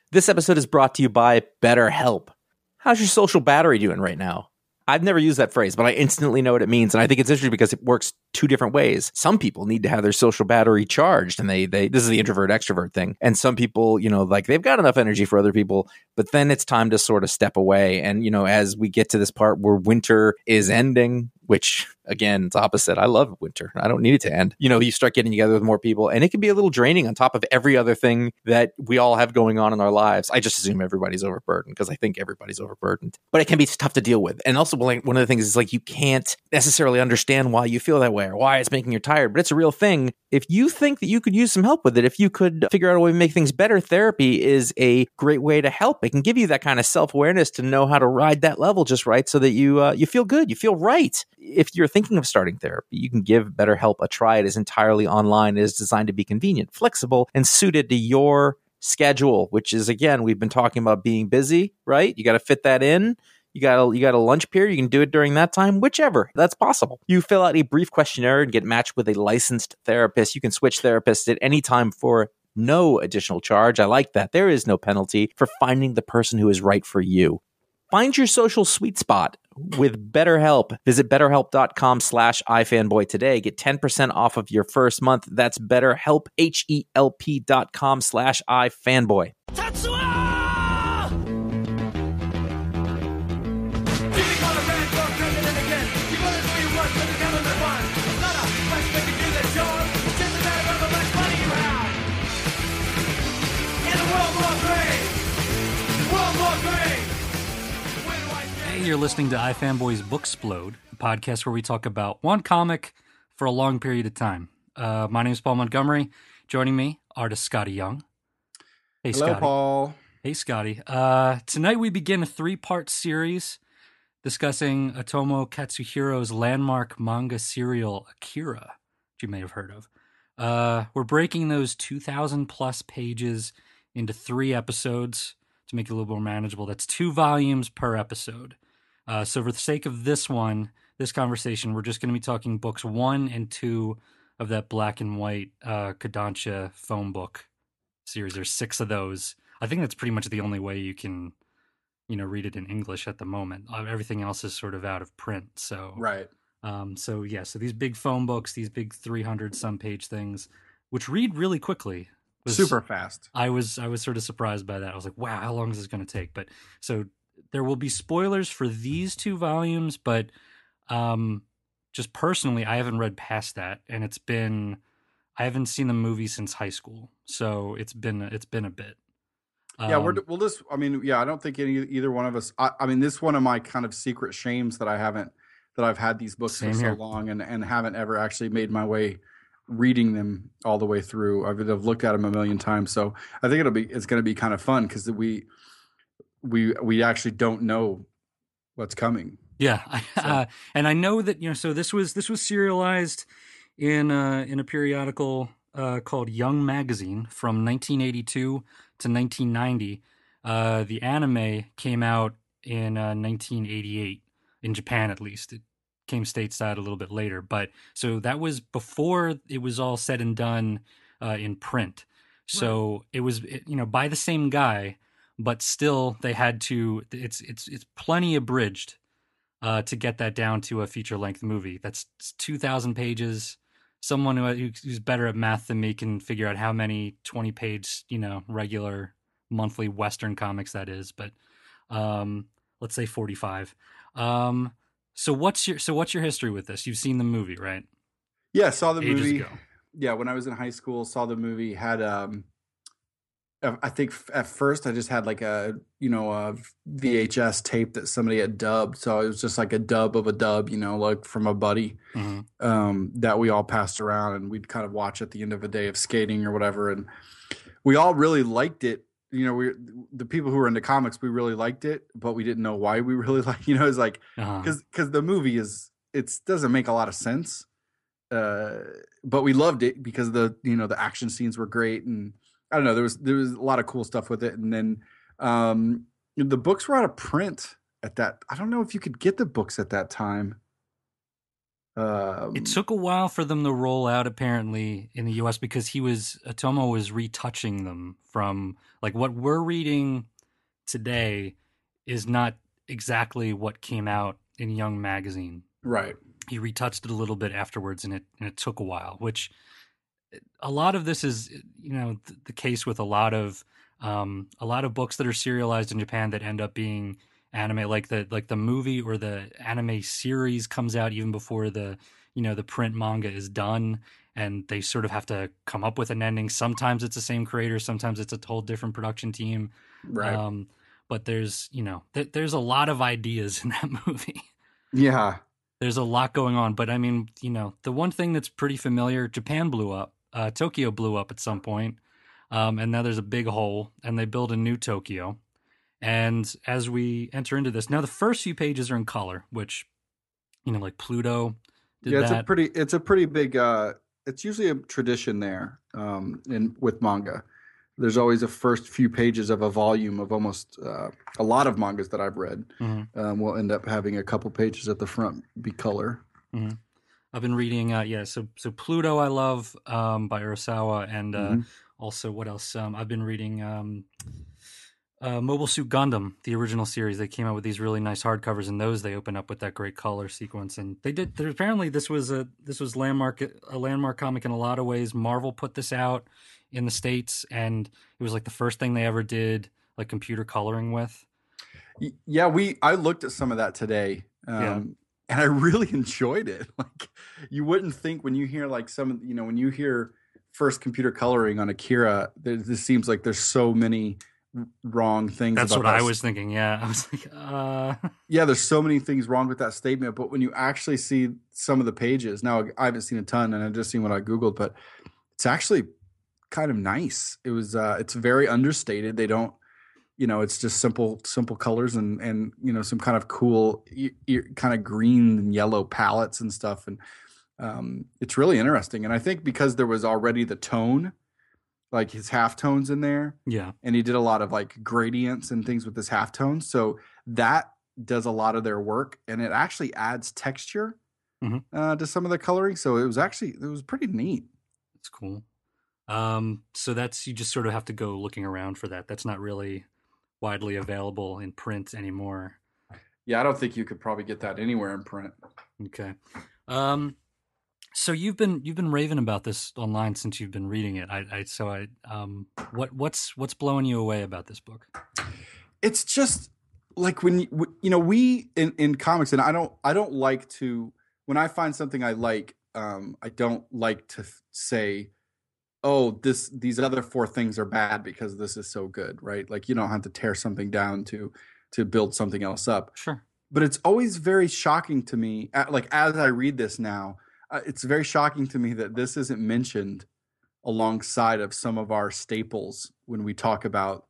This episode is brought to you by BetterHelp. How's your social battery doing right now? I've never used that phrase, but I instantly know what it means. And I think it's interesting because it works two different ways. Some people need to have their social battery charged, and they this is the introvert extrovert thing. And some people, like they've got enough energy for other people, but then it's time to sort of step away. And, as we get to this part where winter is ending, which again, it's opposite. I love winter. I don't need it to end. You start getting together with more people, and it can be a little draining on top of every other thing that we all have going on in our lives. I just assume everybody's overburdened because I think everybody's overburdened, but it can be tough to deal with. And also, one of the things is you can't necessarily understand why you feel that way or why it's making you tired, but it's a real thing. If you think that you could use some help with it, if you could figure out a way to make things better, therapy is a great way to help. It can give you that kind of self-awareness to know how to ride that level just right so that you feel good, you feel right. If you're thinking of starting therapy, you can give BetterHelp a try. It is entirely online. It is designed to be convenient, flexible, and suited to your schedule, which is, again, we've been talking about being busy, right? You got to fit that in. You got a lunch period. You can do it during that time, whichever. That's possible. You fill out a brief questionnaire and get matched with a licensed therapist. You can switch therapists at any time for no additional charge. I like that. There is no penalty for finding the person who is right for you. Find your social sweet spot with BetterHelp. Visit BetterHelp.com/iFanboy today. Get 10% off of your first month. That's BetterHelp, HELP.com/iFanboy. You're listening to iFanboy's Booksplode, a podcast where we talk about one comic for a long period of time. My name is Paul Montgomery. Joining me, artist Scotty Young. Hey, Hello, Scotty. Paul. Hey, Scotty. Tonight we begin a 3-part series discussing Otomo Katsuhiro's landmark manga serial Akira, which you may have heard of. We're breaking those 2,000-plus pages into 3 episodes to make it a little more manageable. That's 2 volumes per episode. So for the sake of this conversation, we're just going to be talking books 1 and 2 of that black and white Kodansha phone book series. There's 6 of those. I think that's pretty much the only way you can, read it in English at the moment. Everything else is sort of out of print. So Right. So these big phone books, these big 300 some page things, which read really quickly. Super fast. I was sort of surprised by that. I was like, wow, how long is this going to take? But so there will be spoilers for these 2 volumes, but just personally, I haven't read past that, and I haven't seen the movie since high school, so it's been a bit. Yeah, we'll just. I don't think either one of us. This is one of my kind of secret shames that I've had these books for so long and haven't ever actually made my way reading them all the way through. I've looked at them a million times, so I think it's going to be kind of fun because we actually don't know what's coming. Yeah, and I know that So this was serialized in a periodical called Young Magazine from 1982 to 1990. The anime came out in 1988 in Japan, at least. It came stateside a little bit later, but so that was before it was all said and done in print. So It was by the same guy. But still, they had to. It's plenty abridged to get that down to a feature-length movie. That's 2,000 pages. Someone who's better at math than me can figure out how many 20-page, regular monthly Western comics that is. But let's say 45. So what's your history with this? You've seen the movie, right? Yeah, saw the Ages movie. ago. Yeah, when I was in high school, saw the movie. Had I think at first I just had like a VHS tape that somebody had dubbed, so it was just like a dub of a dub, like from a buddy, that we all passed around, and we'd kind of watch at the end of a day of skating or whatever, and we all really liked it. The people who were into comics, we really liked it, but we didn't know why we really liked. It's like because the movie it doesn't make a lot of sense, but we loved it because the action scenes were great, and I don't know, there was a lot of cool stuff with it. And then the books were out of print at that. I don't know if you could get the books at that time. It took a while for them to roll out apparently in the US because Otomo was retouching them from like what we're reading today is not exactly what came out in Young Magazine. Right. He retouched it a little bit afterwards and it took a while, which a lot of this is, the case with a lot of books that are serialized in Japan that end up being anime, like the movie or the anime series comes out even before the print manga is done, and they sort of have to come up with an ending. Sometimes it's the same creator, sometimes it's a whole different production team. Right. But there's there's a lot of ideas in that movie. Yeah. There's a lot going on, but I mean, the one thing that's pretty familiar, Japan blew up. Tokyo blew up at some point, and now there's a big hole, and they build a new Tokyo. And as we enter into this, now the first few pages are in color, which, like Pluto did that. It's a pretty big, it's usually a tradition there with manga. There's always the first few pages of a volume of almost a lot of mangas that I've read. Mm-hmm. Will end up having a couple pages at the front be color. Mm-hmm. I've been reading, so Pluto I love by Urasawa, and also what else? I've been reading Mobile Suit Gundam, the original series. They came out with these really nice hardcovers, and those they open up with that great color sequence. And they did. Apparently, this was a landmark comic in a lot of ways. Marvel put this out in the States, and it was like the first thing they ever did like computer coloring with. Yeah, I looked at some of that today, and I really enjoyed it. Like, you wouldn't think when you hear like when you hear first computer coloring on Akira, this seems like there's so many wrong things. That's what I was thinking. Yeah, I was like, yeah, there's so many things wrong with that statement. But when you actually see some of the pages, now I haven't seen a ton, and I've just seen what I Googled, but it's actually kind of nice. It was, it's very understated. They don't, it's just simple colors and some kind of cool, kind of green and yellow palettes and stuff. And it's really interesting. And I think because there was already the tone, like his halftones in there. Yeah. And he did a lot of like gradients and things with his halftones. So that does a lot of their work, and it actually adds texture to some of the coloring. So it was pretty neat. It's cool. So you just sort of have to go looking around for that. That's not really widely available in print anymore. Yeah, I don't think you could probably get that anywhere in print. Okay. So you've been raving about this online since you've been reading it. What's blowing you away about this book? It's just like when we in comics, and I don't like to, when I find something I like, I don't like to say, oh, these other four things are bad because this is so good, right? Like, you don't have to tear something down to build something else up. Sure. But it's always very shocking to me, like as I read this now, it's very shocking to me that this isn't mentioned alongside of some of our staples when we talk about,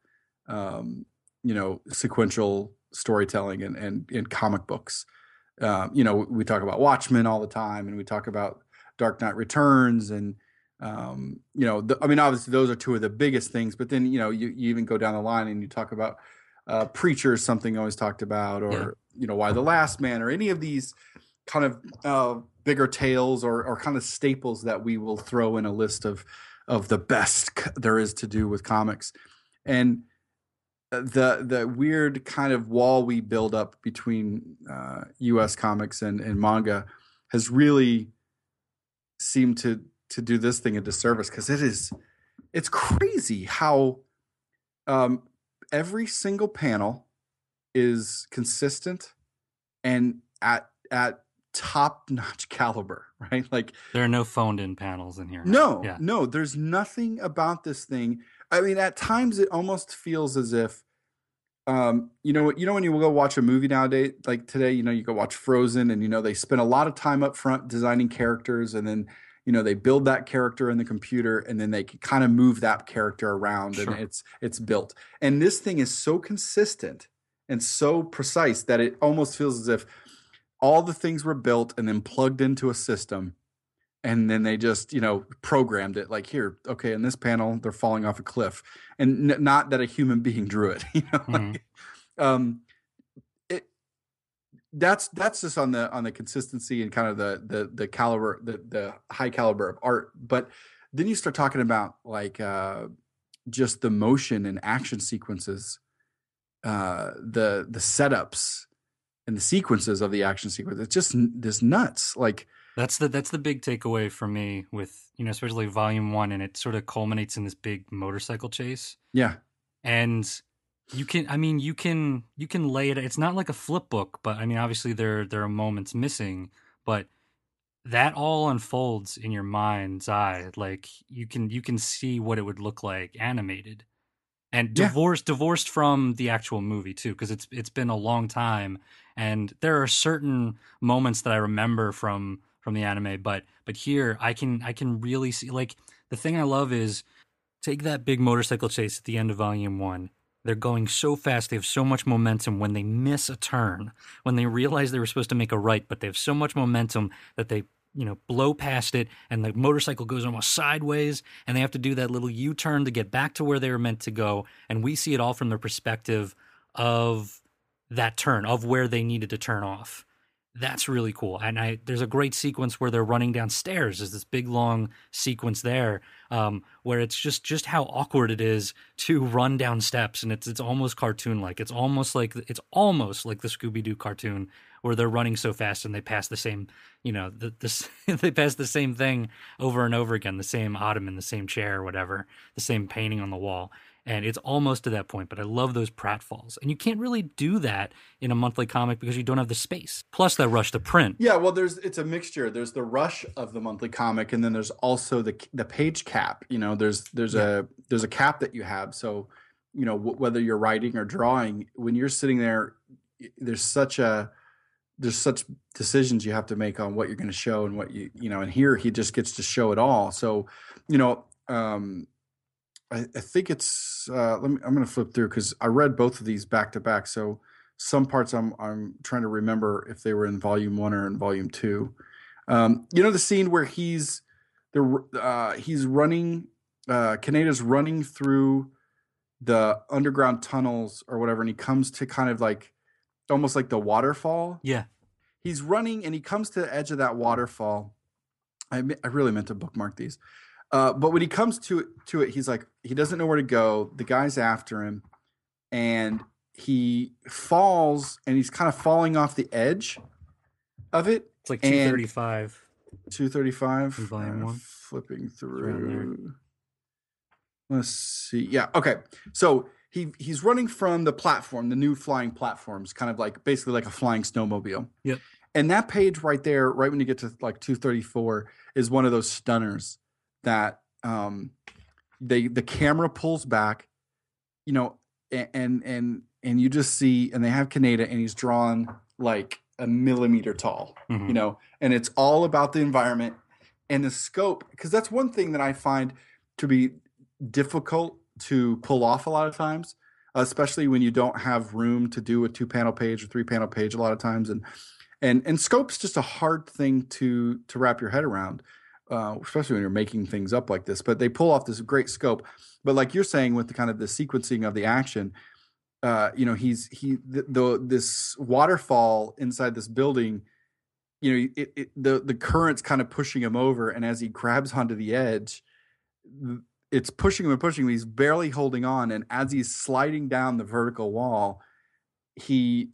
sequential storytelling and comic books. We talk about Watchmen all the time, and we talk about Dark Knight Returns, and obviously those are two of the biggest things. But then you even go down the line and you talk about Preacher, is something always talked about, or Why the Last Man, or any of these kind of bigger tales or kind of staples that we will throw in a list of the best there is to do with comics. And the weird kind of wall we build up between U.S. comics and manga has really seemed to do this thing a disservice, because it's crazy how every single panel is consistent and at top-notch caliber, right? Like, there are no phoned-in panels in here. No, there's nothing about this thing. I mean, at times it almost feels as if, when you go watch a movie nowadays, like today, you go watch Frozen, and they spend a lot of time up front designing characters, and then they build that character in the computer, and then they can kind of move that character around, sure. And it's built. And this thing is so consistent and so precise that it almost feels as if all the things were built and then plugged into a system, and then they just, programmed it like, here, okay, in this panel, they're falling off a cliff, and not that a human being drew it. that's just on the consistency and kind of the caliber, the high caliber of art. But then you start talking about like just the motion and action sequences, the setups and the sequences of the action sequence. It's just this nuts. Like that's the big takeaway for me with, you know, especially volume 1, and it sort of culminates in this big motorcycle chase. Yeah. And you can lay it. It's not like a flip book, but I mean, obviously there are moments missing, but that all unfolds in your mind's eye. Like you can see what it would look like animated, and divorced from the actual movie too, because it's been a long time, and there are certain moments that I remember from the anime, but here I can really see. Like, the thing I love is, take that big motorcycle chase at the end of volume 1. They're going so fast. They have so much momentum. When they miss a turn, when they realize they were supposed to make a right, but they have so much momentum that they, you know, blow past it, and the motorcycle goes almost sideways, and they have to do that little U-turn to get back to where they were meant to go. And we see it all from the perspective of that turn, of where they needed to turn off. That's really cool. And there's a great sequence where they're running downstairs. There's this big long sequence there, where it's just how awkward it is to run down steps, and it's almost cartoon like. It's almost like the Scooby-Doo cartoon, where they're running so fast and they pass the same, you know, they pass the same thing over and over again, the same ottoman, the same chair, or whatever, the same painting on the wall. And it's almost to that point, but I love those pratfalls. And you can't really do that in a monthly comic because you don't have the space. Plus that rush to print. Yeah, well, it's a mixture. There's the rush of the monthly comic, and then there's also the page cap. You know, there's a cap that you have. So, you know, whether you're writing or drawing, when you're sitting there, there's such decisions you have to make on what you're going to show and what you know. And here he just gets to show it all. So, you know. I think it's I'm going to flip through because I read both of these back to back. So some parts I'm trying to remember if they were in volume 1 or in volume 2. You know, the scene where he's running, Kaneda's running through the underground tunnels or whatever, and he comes to kind of like almost like the waterfall. Yeah, he's running and he comes to the edge of that waterfall. I really meant to bookmark these. But when he comes to it, he's like, he doesn't know where to go. The guy's after him, and he falls, and he's kind of falling off the edge of it. It's like 235. 235. Volume 1. Flipping through. Let's see. Yeah. Okay. So he's running from the platform, the new flying platforms, kind of like basically like a flying snowmobile. Yep. And that page right there, right when you get to like 234, is one of those stunners that the camera pulls back, you know, and you just see, and they have Kaneda, and he's drawn like a millimeter tall, you know, and it's all about the environment and the scope, because that's one thing that I find to be difficult to pull off a lot of times, especially when you don't have room to do a 2-panel page or 3-panel page a lot of times, and scope's just a hard thing to wrap your head around. Especially when you're making things up like this, but they pull off this great scope. But like you're saying, with the kind of the sequencing of the action, you know, this waterfall inside this building, you know, the current's kind of pushing him over, and as he grabs onto the edge, it's pushing him and pushing him. He's barely holding on, and as he's sliding down the vertical wall, it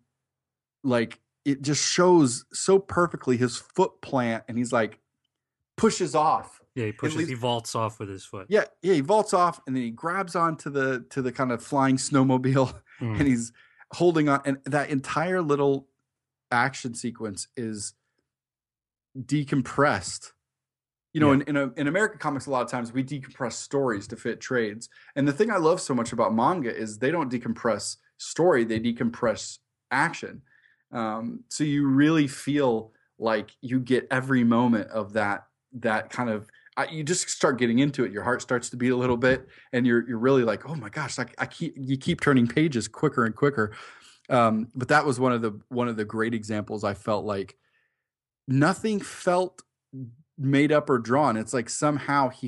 just shows so perfectly his foot plant, and he's like, pushes off. Yeah, he vaults off with his foot. Yeah, he vaults off, and then he grabs onto the kind of flying snowmobile, and he's holding on. And that entire little action sequence is decompressed. You know, in American comics, a lot of times we decompress stories to fit trades. And the thing I love so much about manga is they don't decompress story; they decompress action. So you really feel like you get every moment of that kind of, you just start getting into it. Your heart starts to beat a little bit, and you're really like, oh my gosh, you keep turning pages quicker and quicker. But that was one of the great examples. I felt like nothing felt made up or drawn. It's like somehow he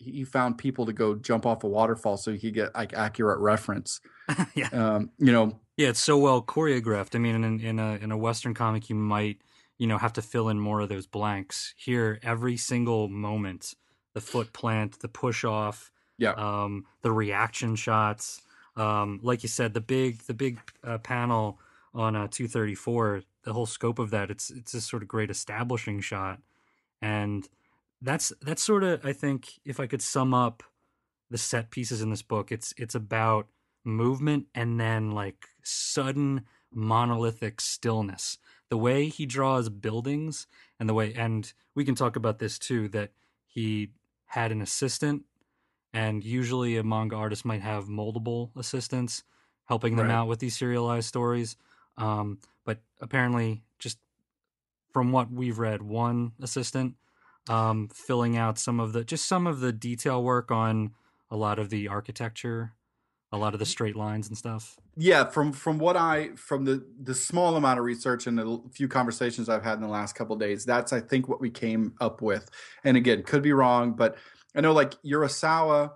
found people to go jump off a waterfall so he could get like accurate reference. Yeah. You know, Yeah, it's so well choreographed. I mean, in a Western comic, you might have to fill in more of those blanks. Here, every single moment, the foot plant, the push off, Yeah, the reaction shots, like you said, the big panel on 234. The whole scope of that, it's a sort of great establishing shot, and that's sort of, I think, if I could sum up the set pieces in this book, it's about movement and then like sudden monolithic stillness. The way he draws buildings and the way, and we can talk about this too, that he had an assistant, and usually a manga artist might have multiple assistants helping them right. out with these serialized stories. But apparently, just from what we've read, one assistant filling out some of the detail work on a lot of the architecture, a lot of the straight lines and stuff. Yeah, from the small amount of research and the few conversations I've had in the last couple of days, that's I think what we came up with. And again, could be wrong, but I know like Urasawa.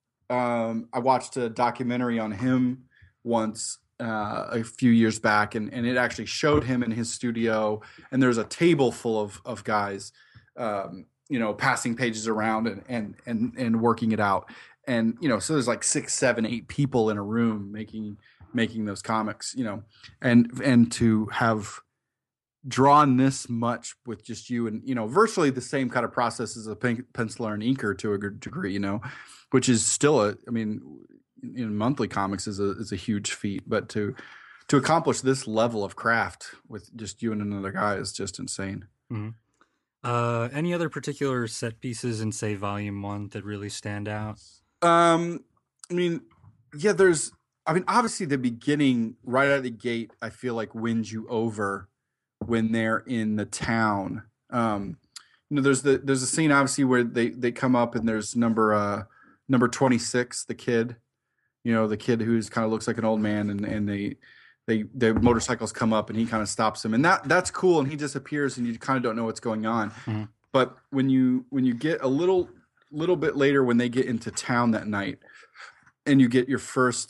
I watched a documentary on him once a few years back, and it actually showed him in his studio, and there's a table full of guys, passing pages around and working it out. And so there's like 6, 7, 8 people in a room making those comics, and to have drawn this much with just you, and virtually the same kind of process as a penciler and inker to a good degree, which is still I mean, in monthly comics is a huge feat, but to accomplish this level of craft with just you and another guy is just insane. Mm-hmm. Any other particular set pieces in, say, Volume 1 that really stand out? I mean, yeah, obviously the beginning right out of the gate, I feel like wins you over when they're in the town. There's a scene obviously where they come up and there's number 26, the kid, the kid who's kind of looks like an old man, and the motorcycles come up and he kind of stops them, and that's cool, and he disappears and you kind of don't know what's going on. Mm-hmm. But when you get a little bit later, when they get into town that night and you get your first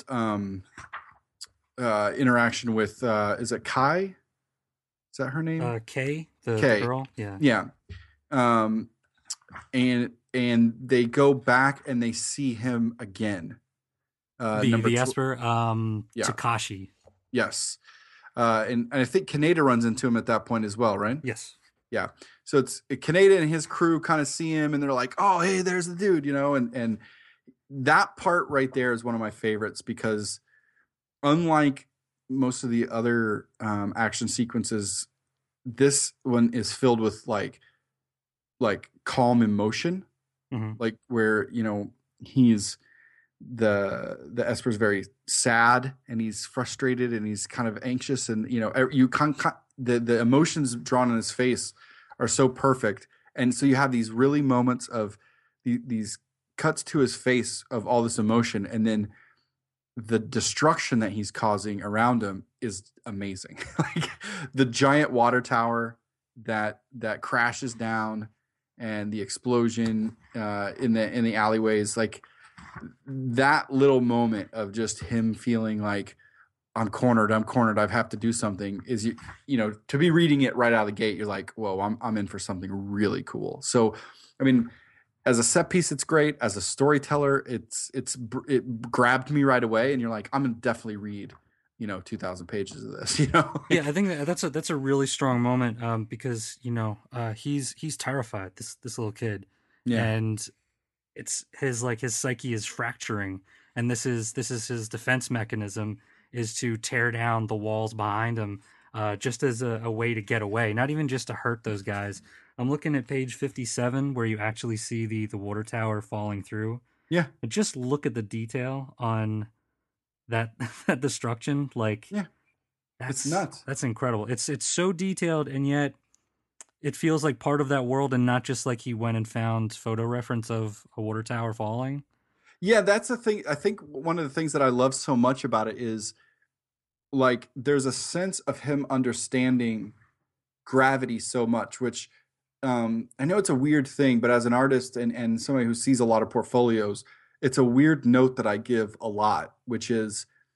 interaction with is it Kai? Is that her name? Kay, the girl. Yeah. Yeah. And they go back and they see him again. The Esper, yeah. Takashi. Yes. And I think Kaneda runs into him at that point as well, right? Yes. Yeah. So it's Kaneda and his crew kind of see him and they're like, oh, hey, there's the dude, and that part right there is one of my favorites, because unlike most of the other action sequences, this one is filled with like calm emotion, mm-hmm. like where he's the Esper's very sad and he's frustrated and he's kind of anxious, and the emotions drawn on his face are so perfect, and so you have these really moments of these cuts to his face of all this emotion, and then the destruction that he's causing around him is amazing. Like the giant water tower that crashes down, and the explosion in the alleyways, like that little moment of just him feeling like I'm cornered, I have to do something, is to be reading it right out of the gate, you're like, whoa, I'm in for something really cool. So I mean, as a set piece, it's great. As a storyteller, it grabbed me right away, and you're like, I'm gonna definitely read 2,000 pages of this. Yeah, I think that's a really strong moment, because he's terrified, this little kid. Yeah. And it's his psyche is fracturing, and this is his defense mechanism, is to tear down the walls behind him, just as a way to get away, not even just to hurt those guys. I'm looking at page 57 where you actually see the water tower falling through. Yeah. And just look at the detail on that destruction. Like, yeah, it's nuts. That's incredible. It's so detailed, and yet it feels like part of that world, and not just like he went and found photo reference of a water tower falling. Yeah, that's the thing. I think one of the things that I love so much about it is like there's a sense of him understanding gravity so much, which I know it's a weird thing, but as an artist and somebody who sees a lot of portfolios, it's a weird note that I give a lot, which is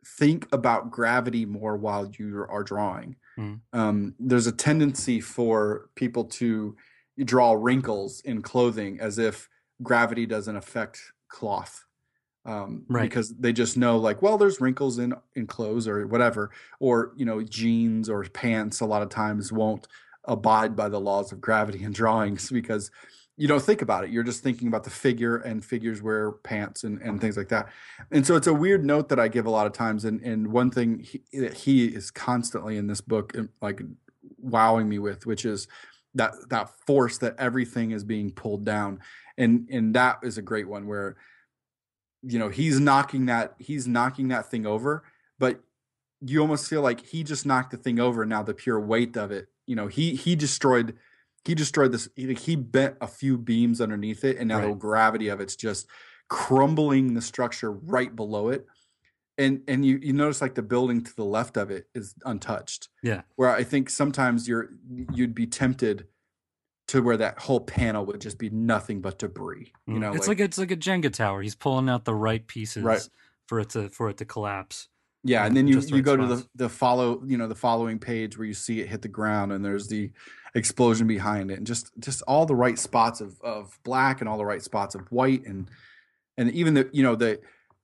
think about gravity more while you are drawing. There's a tendency for people to draw wrinkles in clothing as if gravity doesn't affect cloth. Right. Because they just know, like, well, there's wrinkles in clothes or whatever, or, you know, jeans or pants a lot of times won't abide by the laws of gravity in drawings because you don't think about it. You're just thinking about the figure, and figures wear pants and things like that. And so it's a weird note that I give a lot of times. And one thing that he is constantly in this book, like, wowing me with, which is that force that everything is being pulled down. And that is a great one where, you know, he's knocking that thing over, but you almost feel like he just knocked the thing over. Now the pure weight of it, you know, he destroyed this. He bent a few beams underneath it, and now the gravity of it's just crumbling the structure right below it. And you notice, like, the building to the left of it is untouched. Yeah. Where I think sometimes you'd be tempted to where that whole panel would just be nothing but debris. You know, it's like a Jenga tower. He's pulling out the right pieces for it to collapse. Yeah, and then you go to the following page where you see it hit the ground, and there's the explosion behind it, and just all the right spots of black and all the right spots of white, and even the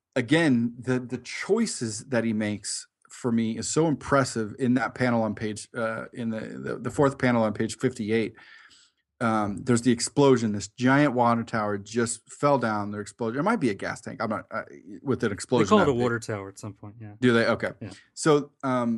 choices that he makes for me is so impressive in that panel on page in the fourth panel on page 58. There's the explosion. This giant water tower just fell down. There explosion. It might be a gas tank. I'm not with an explosion. They call it a water tower at some point. Yeah. Do they? Okay. Yeah. So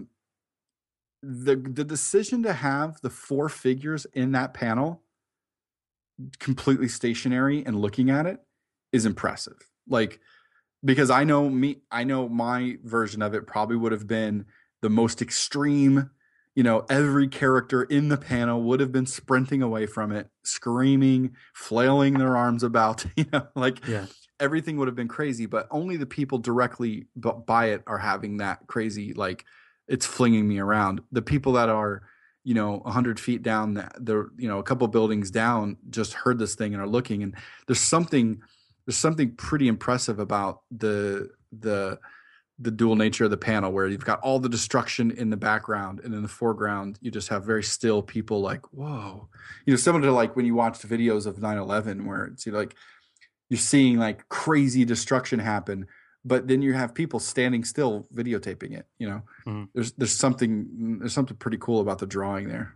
the decision to have the four figures in that panel completely stationary and looking at it is impressive. Like, because I know my version of it probably would have been the most extreme. You know, every character in the panel would have been sprinting away from it, screaming, flailing their arms about, you know, like everything would have been crazy, but only the people directly by it are having that crazy, like, it's flinging me around. The people that are, you know, 100 feet down, they're, you know, a couple buildings down, just heard this thing and are looking. And there's something pretty impressive about the dual nature of the panel, where you've got all the destruction in the background, and in the foreground you just have very still people, like, whoa, you know, similar to like when you watch the videos of 9/11, where it's, you know, like, you're seeing like crazy destruction happen, but then you have people standing still videotaping it. You know, there's something pretty cool about the drawing there.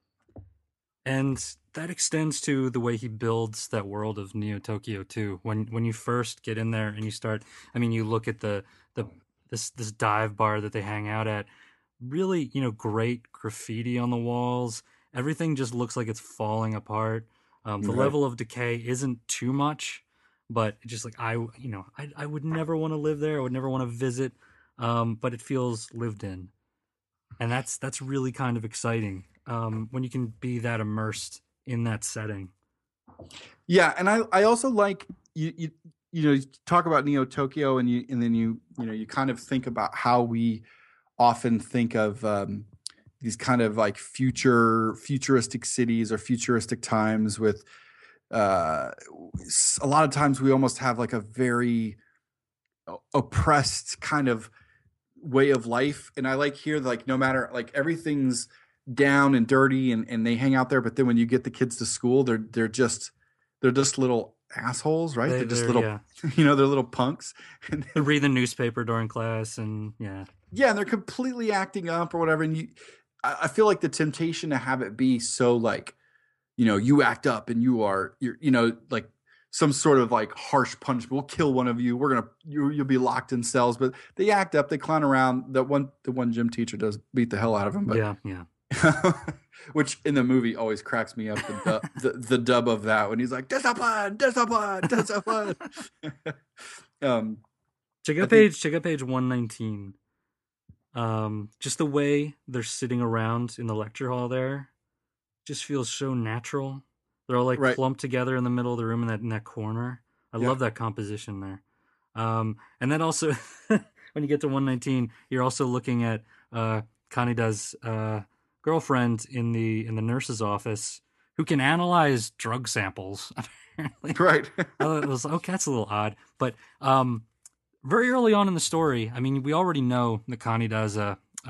And that extends to the way he builds that world of Neo Tokyo too. When you first get in there and you start, I mean, you look at this dive bar that they hang out at, really, you know, great graffiti on the walls. Everything just looks like it's falling apart. The level of decay isn't too much, but just like, I would never want to live there. I would never want to visit. But it feels lived in. And that's really kind of exciting. When you can be that immersed in that setting. Yeah. And I also like you talk about Neo Tokyo, and then you kind of think about how we often think of these kind of like futuristic cities or futuristic times with a lot of times we almost have like a very oppressed kind of way of life. And I like here, like, no matter, like, everything's down and dirty and they hang out there, but then when you get the kids to school, they're just little assholes, right? They're just little, you know, they're little punks. And they read the newspaper during class, and and they're completely acting up or whatever. And I feel like the temptation to have it be so, like, you know, you act up and you're, you know, like some sort of like harsh punishment. We'll kill one of you. You'll be locked in cells. But they act up. They clown around. The one gym teacher does beat the hell out of them. But yeah. Which in the movie always cracks me up. The dub of that when he's like, discipline. Check out page 119. Just the way they're sitting around in the lecture hall there just feels so natural. They're all like clumped together in the middle of the room in that corner. I love that composition there. And then also when you get to 119, you're also looking at Kaneda's girlfriend in the nurse's office, who can analyze drug samples. Apparently, right? It was okay. That's a little odd, but very early on in the story, I mean, we already know that Kaneda is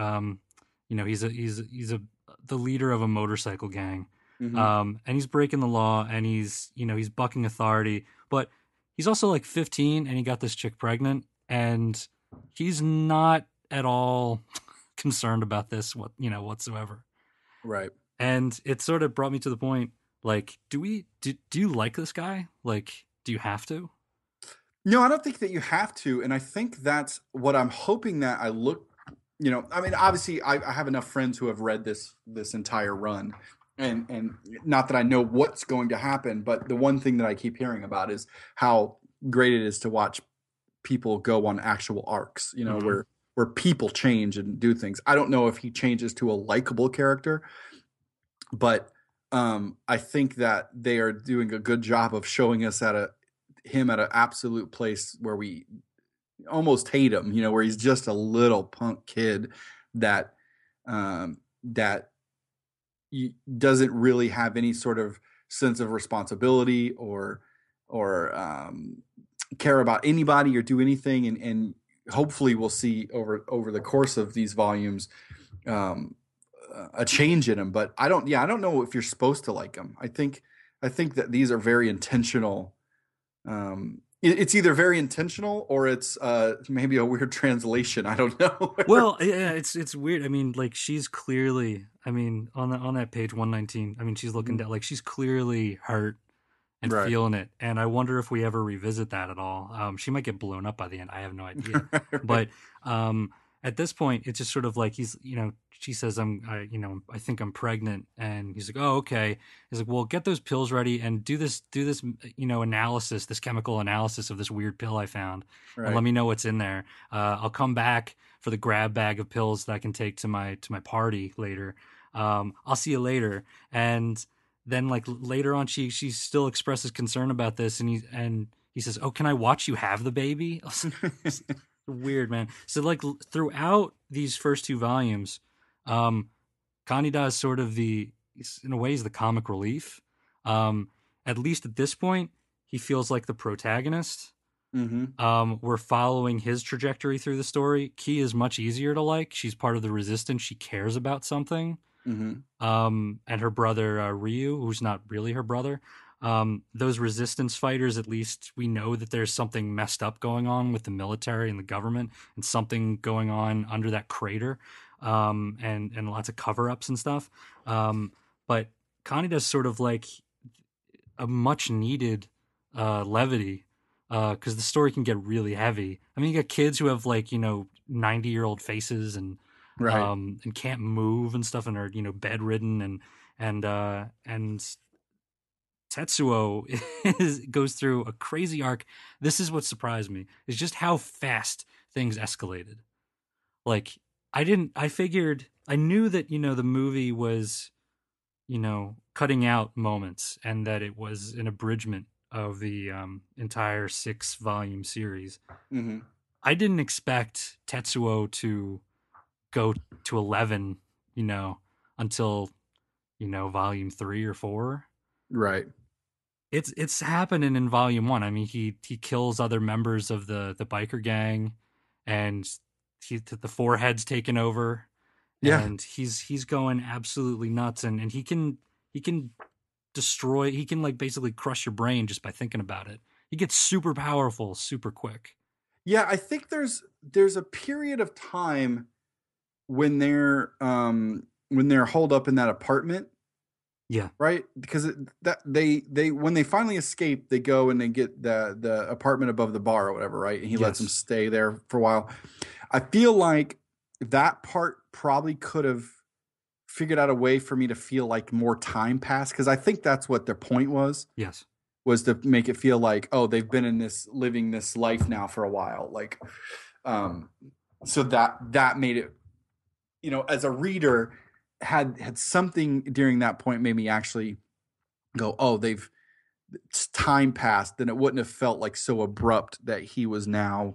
he's the leader of a motorcycle gang, Hmm. and he's breaking the law, and he's bucking authority, but he's also like 15, and he got this chick pregnant, and he's not at all concerned about this, whatsoever. Right. And it sort of brought me to the point, like, do you like this guy? Like, do you have to? No, I don't think that you have to, and I think that's what I'm hoping that I look. I mean, obviously, I have enough friends who have read this entire run, and not that I know what's going to happen, but the one thing that I keep hearing about is how great it is to watch people go on actual arcs. Mm-hmm. Where people change and do things. I don't know if he changes to a likable character, but I think that they are doing a good job of showing us him at an absolute place where we almost hate him, where he's just a little punk kid that that doesn't really have any sort of sense of responsibility or care about anybody or do anything, and hopefully we'll see over the course of these volumes a change in him. But I don't know if you're supposed to like him. I think that these are very intentional. It's either very intentional or it's maybe a weird translation. I don't know. Well, yeah, it's weird. I mean, like, she's clearly, I mean, on that page 119, I mean, she's looking down, like, she's clearly hurt and Right. feeling it. And I wonder if we ever revisit that at all. She might get blown up by the end. I have no idea. Right. But at this point, it's just sort of like she says, I think I'm pregnant, and he's like, oh, okay. He's like, well, get those pills ready and do this, analysis, this chemical analysis of this weird pill I found, and let Right. me know what's in there. I'll come back for the grab bag of pills that I can take to my party later. I'll see you later. And then, like, later on, she still expresses concern about this, and he says, oh, can I watch you have the baby? Weird, man. So, like, throughout these first two volumes, Kaneda is sort of in a way, he's the comic relief. At least at this point, he feels like the protagonist. Hmm. We're following his trajectory through the story. Key is much easier to like. She's part of the resistance. She cares about something. Hmm. And her brother, Ryu, who's not really her brother. Those resistance fighters, at least we know that there's something messed up going on with the military and the government, and something going on under that crater, and lots of cover-ups and stuff. But Kaneda's sort of like a much needed levity, because the story can get really heavy. I mean, you got kids who have, like, 90-year-old faces and Right. and can't move and stuff, and are bedridden, and Tetsuo goes through a crazy arc. This is what surprised me, is just how fast things escalated. Like, I knew that, the movie was, cutting out moments, and that it was an abridgment of the entire 6-volume series. Hmm. I didn't expect Tetsuo to go to 11, until, volume 3 or 4. Right. It's happening in volume 1. I mean, he kills other members of the biker gang, and the Forehead's taken over, Yeah. and he's going absolutely nuts, and he can destroy, he can, like, basically crush your brain just by thinking about it. He gets super powerful super quick. Yeah. I think there's a period of time when they're holed up in that apartment. Yeah. Right, because they when they finally escape, they go and they get the apartment above the bar or whatever, right? And he lets them Yes. stay there for a while. I feel like that part probably could have figured out a way for me to feel like more time passed, because I think that's what their point was Yes. to make it feel like, oh, they've been living this life now for a while, like, so that made it, as a reader, had something during that point made me actually go, oh, time passed, then it wouldn't have felt like so abrupt that he was now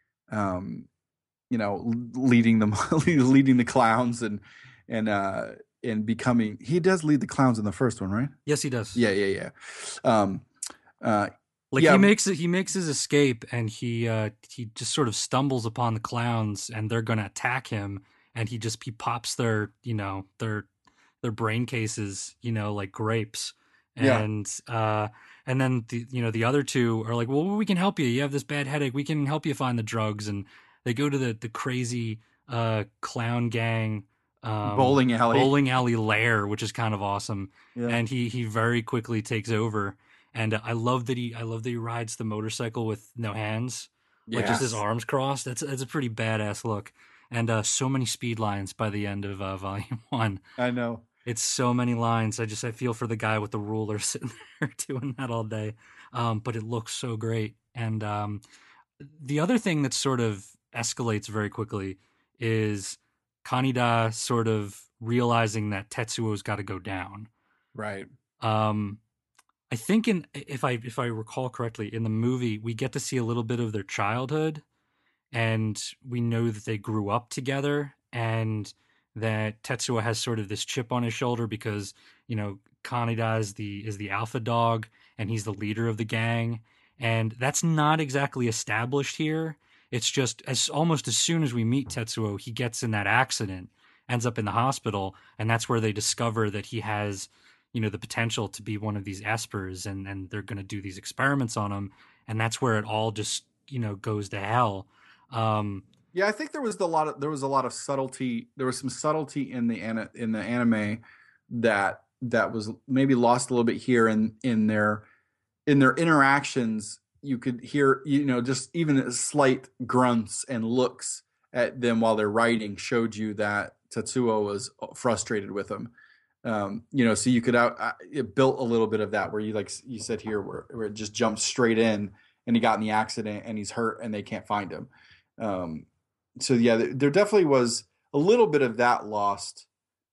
leading them leading the clowns and becoming, he does lead the clowns in the first one, right? Yes, he does. Yeah. Um uh Like Yeah. he makes his escape, and he just sort of stumbles upon the clowns, and they're gonna attack him, and he pops their their brain cases, like grapes. Yeah. And then the other two are like, well, we can help you. You have this bad headache. We can help you find the drugs. And they go to the crazy clown gang Bowling alley. lair, which is kind of awesome. Yeah. And he very quickly takes over. And I love that he rides the motorcycle with no hands, like just his Yes. arms crossed. That's a pretty badass look. And so many speed lines by the end of volume 1. I know. It's so many lines. I feel for the guy with the ruler sitting there doing that all day. But it looks so great. And the other thing that sort of escalates very quickly is Kaneda sort of realizing that Tetsuo's got to go down. Right. I think if I recall correctly, in the movie we get to see a little bit of their childhood, and we know that they grew up together, and that Tetsuo has sort of this chip on his shoulder because, Kaneda is the alpha dog, and he's the leader of the gang. And that's not exactly established here. It's just almost as soon as we meet Tetsuo, he gets in that accident, ends up in the hospital, and that's where they discover that he has, the potential to be one of these espers, and they're going to do these experiments on him. And that's where it all just, goes to hell. Yeah, I think there was a lot of subtlety. There was some subtlety in the anime that was maybe lost a little bit here in their interactions. You could hear, just even slight grunts and looks at them while they're writing showed you that Tetsuo was frustrated with them. So you could it built a little bit of that where you, like you said here, where it just jumped straight in and he got in the accident and he's hurt and they can't find him. So yeah, there definitely was a little bit of that lost.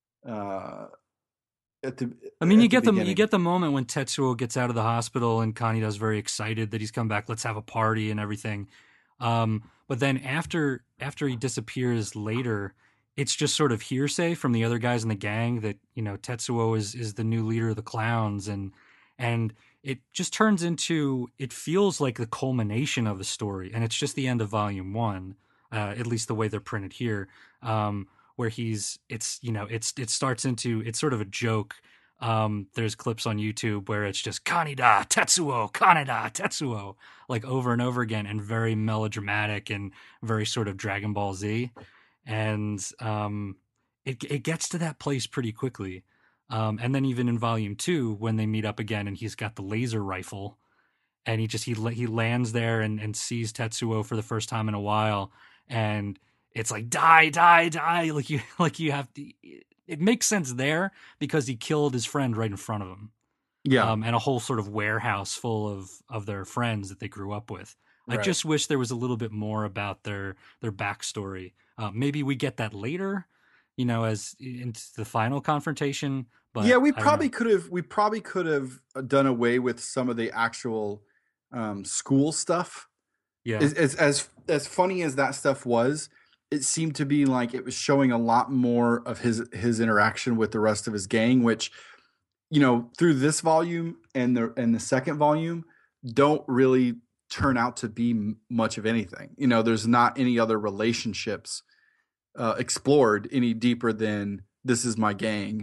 You get the moment when Tetsuo gets out of the hospital and Kaneda's very excited that he's come back. Let's have a party and everything. But then after he disappears later, it's just sort of hearsay from the other guys in the gang that, Tetsuo is the new leader of the clowns. And it just turns into, it feels like the culmination of the story. And it's just the end of volume 1, at least the way they're printed here, where it starts into, it's sort of a joke. There's clips on YouTube where it's just Kaneda, Tetsuo, like over and over again, and very melodramatic and very sort of Dragon Ball Z. And it gets to that place pretty quickly. And then even in volume 2, when they meet up again and he's got the laser rifle and he lands there and sees Tetsuo for the first time in a while, and it's like, die, like you have to, it makes sense there because he killed his friend right in front of him. Yeah. And a whole sort of warehouse full of their friends that they grew up with. Right. I just wish there was a little bit more about their backstory. Maybe we get that later, as into the final confrontation. But yeah, we probably could have done away with some of the actual school stuff. Yeah. As funny as that stuff was, it seemed to be like it was showing a lot more of his interaction with the rest of his gang, which, through this volume and the second volume don't really turn out to be much of anything. There's not any other relationships explored any deeper than this is my gang.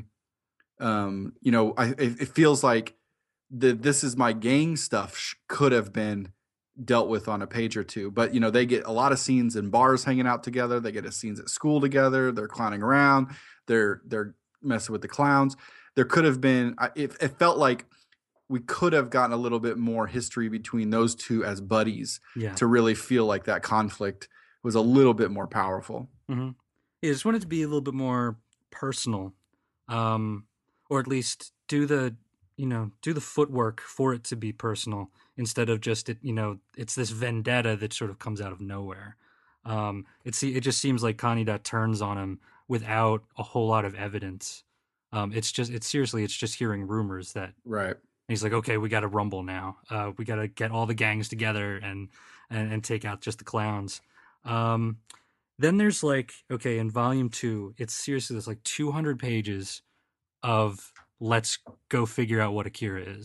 It feels like the this is my gang stuff could have been dealt with on a page or two, but they get a lot of scenes in bars hanging out together. They get scenes at school together. They're clowning around. They're messing with the clowns. There could have been, it felt like we could have gotten a little bit more history between those two as buddies to really feel like that conflict was a little bit more powerful. Mm-hmm. Yeah, I just wanted to be a little bit more personal, or at least do the footwork for it to be personal instead of just it's this vendetta that sort of comes out of nowhere. It just seems like Kaneda turns on him without a whole lot of evidence. It's just hearing rumors that right. He's like, okay, we got to rumble now. We got to get all the gangs together and take out just the clowns. Then there's in volume 2, there's like 200 pages of let's go figure out what Akira is.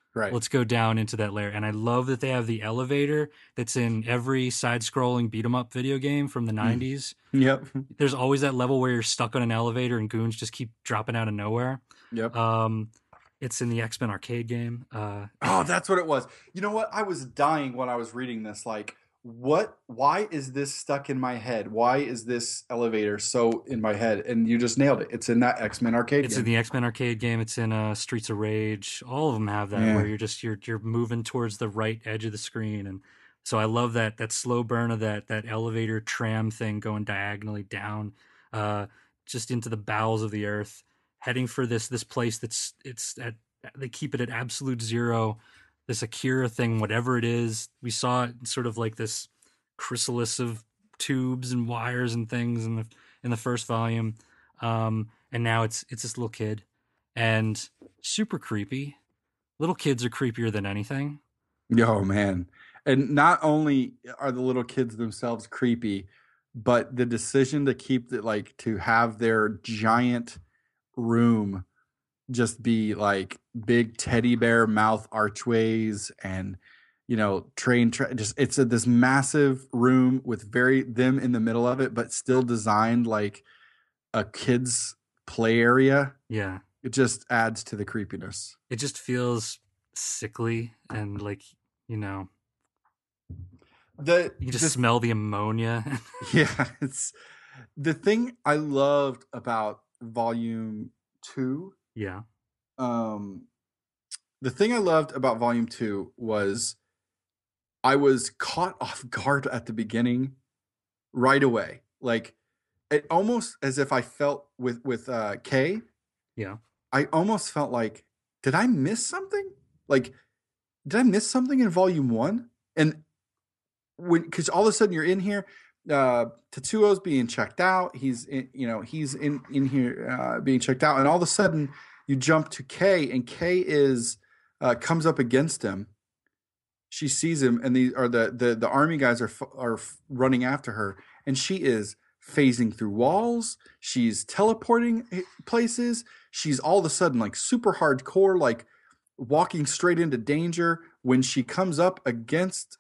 Right. Let's go down into that layer. And I love that they have the elevator that's in every side-scrolling beat-em-up video game from the 90s. Yep. There's always that level where you're stuck on an elevator and goons just keep dropping out of nowhere. Yep. It's in the X-Men arcade game. Oh, that's what it was. You know what? I was dying when I was reading this. Like, why is this stuck in my head? Why is this elevator so in my head? And you just nailed it. It's in that X-Men arcade It's game. in the X-Men arcade game. It's in Streets of Rage. All of them have that Yeah. where you're moving towards the right edge of the screen. And so I love that slow burn of that elevator tram thing going diagonally down, just into the bowels of the earth, heading for this place they keep it at absolute zero. This Akira thing, whatever it is, we saw it sort of like this chrysalis of tubes and wires and things in the first volume, and now it's this little kid, and super creepy. Little kids are creepier than anything. Oh man. And not only are the little kids themselves creepy, but the decision to keep it like to have their giant room just be like big teddy bear mouth archways and just it's this massive room with them in the middle of it, but still designed like a kid's play area. Yeah, It just adds to the creepiness. it just feels sickly and like you can just smell the ammonia. Yeah, it's the thing I loved about volume 2. Yeah, The thing I loved about volume 2 was I was caught off guard at the beginning right away. Like it almost as if I felt with Kay. yeah. I almost felt like, did I miss something? Like, did I miss something in volume 1? And because all of a sudden you're in here, Tetsuo's being checked out. He's in here being checked out, and all of a sudden you jump to Kay, and Kay comes up against him. She sees him, and the army guys are running after her, and she is phasing through walls. She's teleporting places. She's all of a sudden like super hardcore, like walking straight into danger. When she comes up against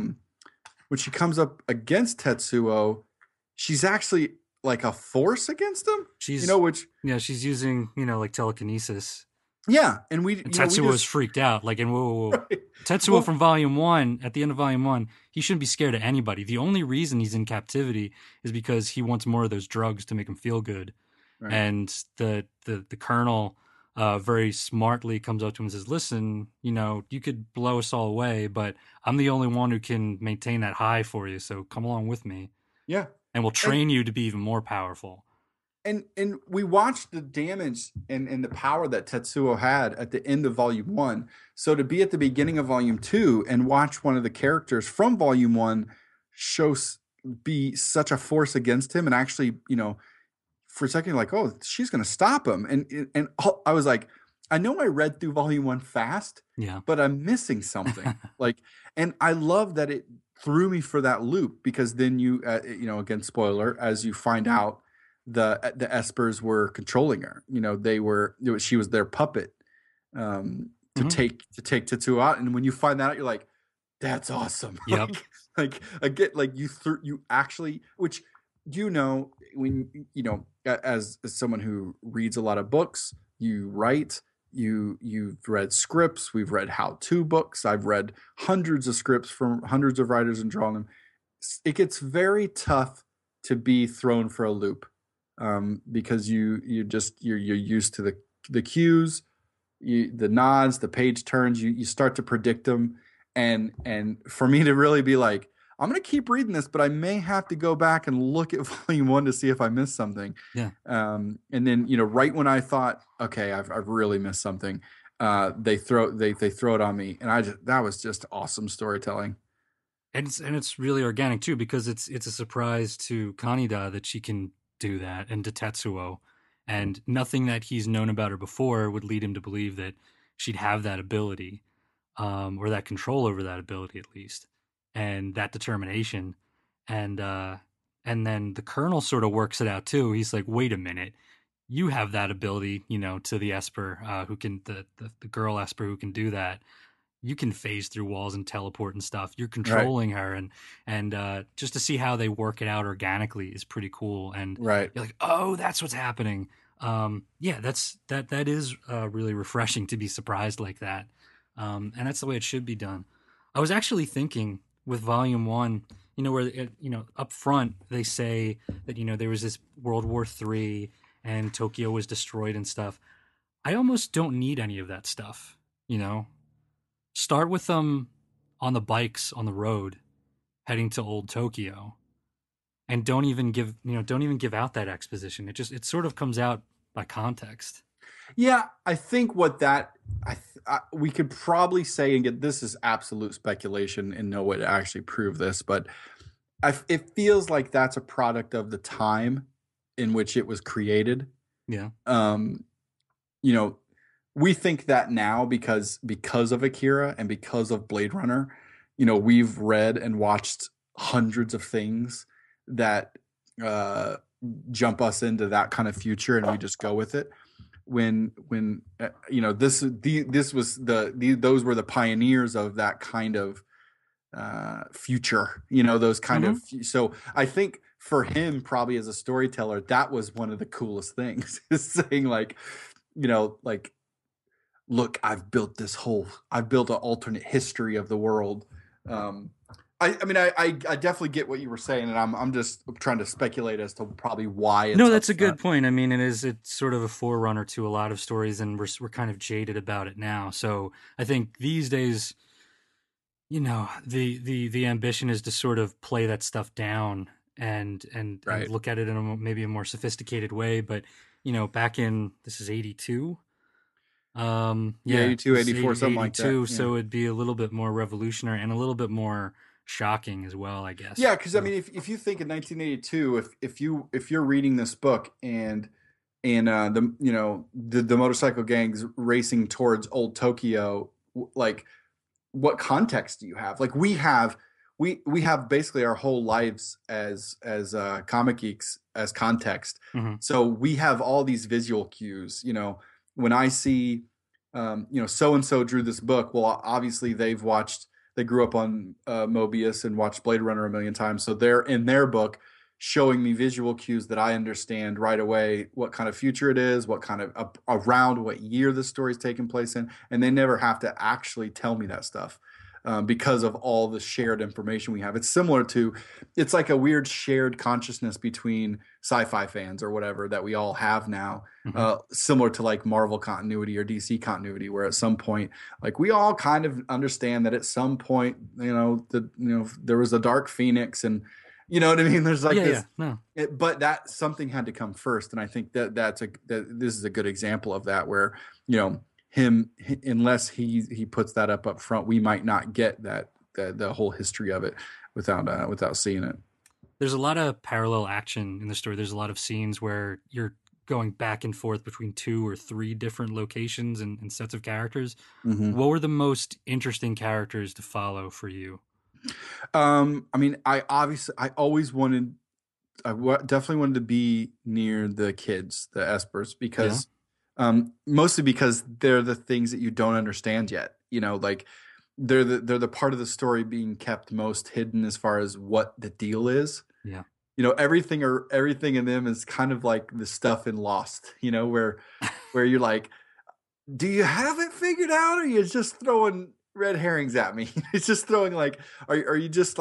Tetsuo, she's actually like a force against him. She's she's using like telekinesis. Yeah, and Tetsuo is freaked out. Like, and whoa. Right. Tetsuo from volume 1, at the end of volume 1, he shouldn't be scared of anybody. The only reason he's in captivity is because he wants more of those drugs to make him feel good. Right. And the colonel very smartly comes up to him and says, listen, you could blow us all away, but I'm the only one who can maintain that high for you. So come along with me. Yeah. And we'll train you to be even more powerful. And we watched the damage and the power that Tetsuo had at the end of volume 1. So to be at the beginning of volume 2 and watch one of the characters from volume 1 be such a force against him, and actually, for a second, you're like, oh, she's going to stop him. And I was like, I know I read through volume 1 fast, but I'm missing something. And I love that it threw me for that loop, because then again, spoiler, as you find out, the Espers were controlling her. She was their puppet to take Tetsuo out. And when you find that out, you're like, that's awesome. Yep. You actually, which when as someone who reads a lot of books, you write, you've read scripts, we've read how-to books, I've read hundreds of scripts from hundreds of writers and drawn them. It gets very tough to be thrown for a loop. Because you're used to the cues, the nods, the page turns, you start to predict them, and for me to really be like, I'm gonna keep reading this, but I may have to go back and look at volume 1 to see if I missed something. Yeah. And then right when I thought, okay, I've really missed something, they throw it on me, and that was just awesome storytelling. And it's really organic too, because it's a surprise to Kaneda that she can do that, and to Tetsuo, and nothing that he's known about her before would lead him to believe that she'd have that ability, or that control over that ability at least, and that determination. And then the colonel sort of works it out too. He's like, wait a minute, you have that ability, to the Esper, who can the girl Esper who can do that. You can phase through walls and teleport and stuff. You're Right. controlling her, and just to see how they work it out organically is pretty cool. And Right. you're like, oh, that's what's happening. Yeah, that is really refreshing to be surprised like that. And that's the way it should be done. I was actually thinking with Volume One, where up front they say that there was this World War III and Tokyo was destroyed and stuff. I almost don't need any of that stuff. Start with them on the bikes on the road, heading to old Tokyo, and don't even give out that exposition. It sort of comes out by context. Yeah, I think what that we could probably say, and get this is absolute speculation and no way to actually prove this, but it feels like that's a product of the time in which it was created. Yeah. We think that now because of Akira and because of Blade Runner, we've read and watched hundreds of things that jump us into that kind of future, and we just go with it. When those were the pioneers of that kind of future, those kind of. So I think for him, probably as a storyteller, that was one of the coolest things, is saying like, look, I've built an alternate history of the world. I definitely get what you were saying, and I'm just trying to speculate as to probably why. No, that's a good point. I mean, it's sort of a forerunner to a lot of stories, and we're kind of jaded about it now. So I think these days, the ambition is to sort of play that stuff down and Right. look at it in maybe a more sophisticated way. But back in this is 82. 82, 84, something like that. Yeah. So it'd be a little bit more revolutionary and a little bit more shocking as well, I guess. Yeah, because I mean, if you think in 1982, if you're reading this book and the motorcycle gangs racing towards old Tokyo, like what context do you have? Like we have basically our whole lives as comic geeks as context. Mm-hmm. So we have all these visual cues. When I see, so and so drew this book. Well, obviously they grew up on Mobius and watched Blade Runner a million times. So they're in their book showing me visual cues that I understand right away what kind of future it is, what kind of around what year the story's taking place in. And they never have to actually tell me that stuff. Because of all the shared information we have. It's like a weird shared consciousness between sci-fi fans or whatever that we all have now, similar to like Marvel continuity or DC continuity, where at some point, like we all kind of understand that at some point, there was a Dark Phoenix, and you know what I mean? There's like but that something had to come first. And I think that this is a good example of that, where, him, unless he puts that up front, we might not get the whole history of it without seeing it. There's a lot of parallel action in the story. There's a lot of scenes where you're going back and forth between 2 or 3 different locations and sets of characters. Mm-hmm. What were the most interesting characters to follow for you? I mean, I definitely wanted to be near the kids, the Espers, because. Yeah. Mostly because they're the things that you don't understand yet. Like they're the part of the story being kept most hidden as far as what the deal is. Yeah. Everything in them is kind of like the stuff in Lost. Where you're like, do you have it figured out, or are you just throwing red herrings at me? It's just throwing like, are you just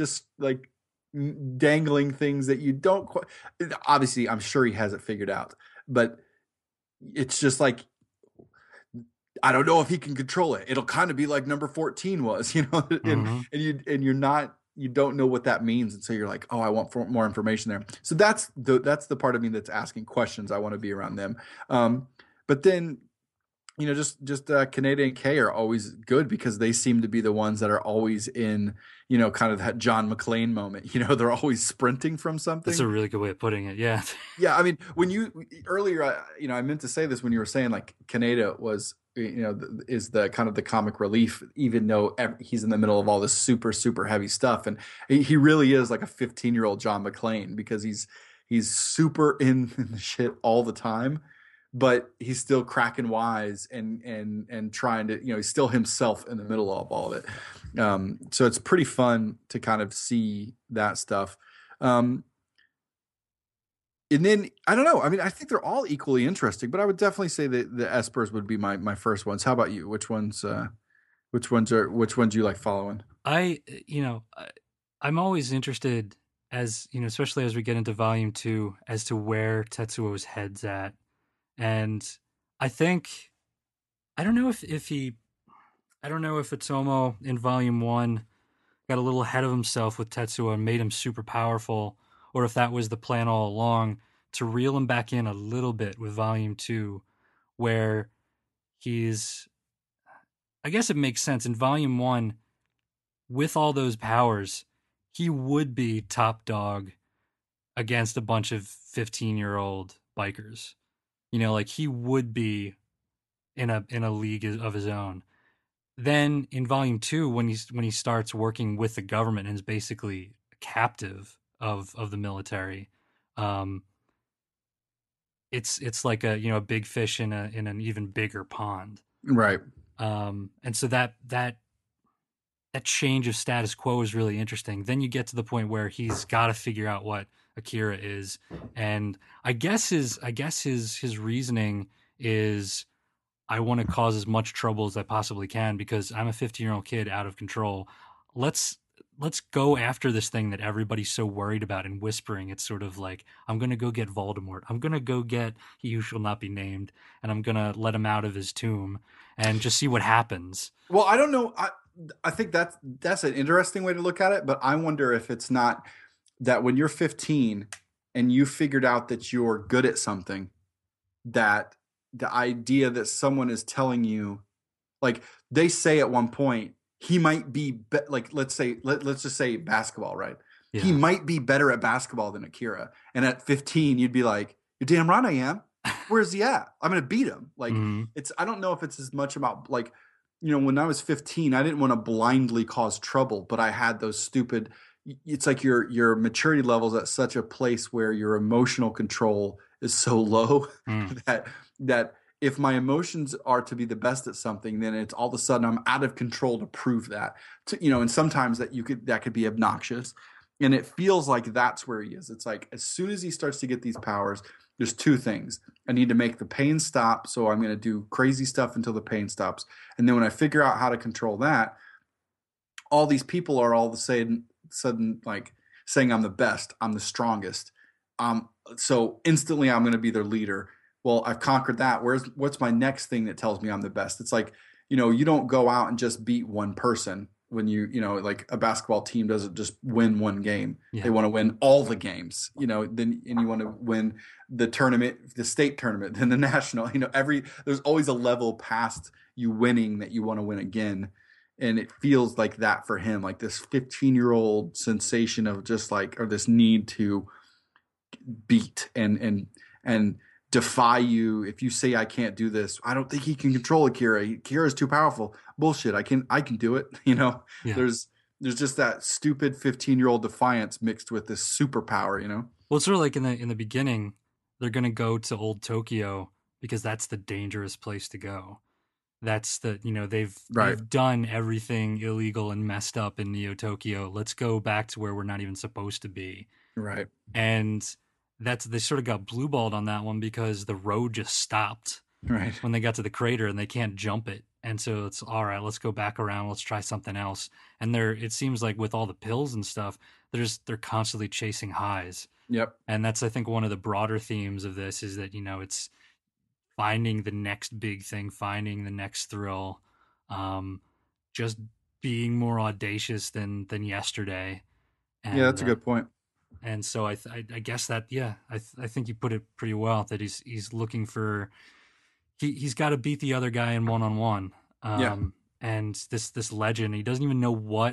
dangling things that you don't quite. Obviously, I'm sure he has it figured out, but. It's just like, I don't know if he can control it. It'll kind of be like number 14 was, and you don't know what that means. And so you're like, oh, I want more information there. So that's the part of me that's asking questions. I want to be around them. But then, just Kaneda and Kay are always good because they seem to be the ones that are always in, kind of that John McClane moment. They're always sprinting from something. That's a really good way of putting it. Yeah. Yeah. I mean, when you earlier, I meant to say this when you were saying like Kaneda was, is the kind of the comic relief, even though he's in the middle of all this super, super heavy stuff. And he really is like a 15-year-old John McClane because he's He's super in the shit all the time, but he's still cracking wise and trying to, he's still himself in the middle of all of it. So it's pretty fun to kind of see that stuff. And then I don't know. I mean, I think they're all equally interesting, but I would definitely say that the Espers would be my first ones. How about you? Which ones do you like following? I'm always interested, as especially as we get into volume 2, as to where Tetsuo's head's at. And I think, I don't know if Itsumo in volume 1 got a little ahead of himself with Tetsuo and made him super powerful, or if that was the plan all along, to reel him back in a little bit with volume 2, where I guess it makes sense. In volume 1, with all those powers, he would be top dog against a bunch of 15-year-old bikers. Like he would be in a league of his own. Then in volume 2, when he starts working with the government and is basically a captive of the military, it's like a big fish in an even bigger pond. Right. And so that change of status quo is really interesting. Then you get to the point where he's got to figure out what Akira is, and I guess his reasoning is, I want to cause as much trouble as I possibly can because I'm a 15-year-old kid out of control. Let's go after this thing that everybody's so worried about and whispering. It's sort of like, I'm going to go get Voldemort. I'm going to go get He Who Shall Not Be Named, and I'm going to let him out of his tomb and just see what happens. Well, I don't know. I think that's an interesting way to look at it, but I wonder if it's not that when you're 15 and you figured out that you're good at something, that the idea that someone is telling you, like they say at one point, he might be like, let's just say basketball, right? Yeah. He might be better at basketball than Akira. And at 15, you'd be like, you're damn right I am. Where's he at? I'm going to beat him. Like I don't know if it's as much about like, when I was 15, I didn't want to blindly cause trouble, but I had those stupid, it's like your maturity level's at such a place where your emotional control is so low that if my emotions are to be the best at something, then it's all of a sudden I'm out of control to prove that. And sometimes that could be obnoxious. And it feels like that's where he is. It's like as soon as he starts to get these powers, there's two things. I need to make the pain stop, so I'm going to do crazy stuff until the pain stops. And then when I figure out how to control that, all these people are all of a sudden like saying I'm the best, I'm the strongest. So instantly I'm going to be their leader. Well, I've conquered that. What's my next thing that tells me I'm the best? It's like, you don't go out and just beat one person when like a basketball team doesn't just win one game. Yeah. They want to win all the games, and you want to win the tournament, the state tournament, then the national, there's always a level past you winning that you want to win again. And it feels like that for him, like this 15-year-old sensation of just like, or this need to beat and defy you. If you say I can't do this, I don't think he can control Akira. Akira is too powerful. Bullshit. I can do it. Yeah. There's just that stupid 15-year-old defiance mixed with this superpower. Well, it's sort of like in the beginning, they're gonna go to Old Tokyo because that's the dangerous place to go. That's they've done everything illegal and messed up in Neo Tokyo. Let's go back to where we're not even supposed to be. Right. And they sort of got blue balled on that one because the road just stopped when they got to the crater and they can't jump it. And so it's all right, let's go back around. Let's try something else. And it seems like with all the pills and stuff, they're constantly chasing highs. Yep. And that's, I think, one of the broader themes of this is that, it's finding the next big thing, finding the next thrill, just being more audacious than yesterday. And, yeah, that's a good point. And so I guess that, I think you put it pretty well, that he's looking for, he's got to beat the other guy in one-on-one. And this legend, he doesn't even know what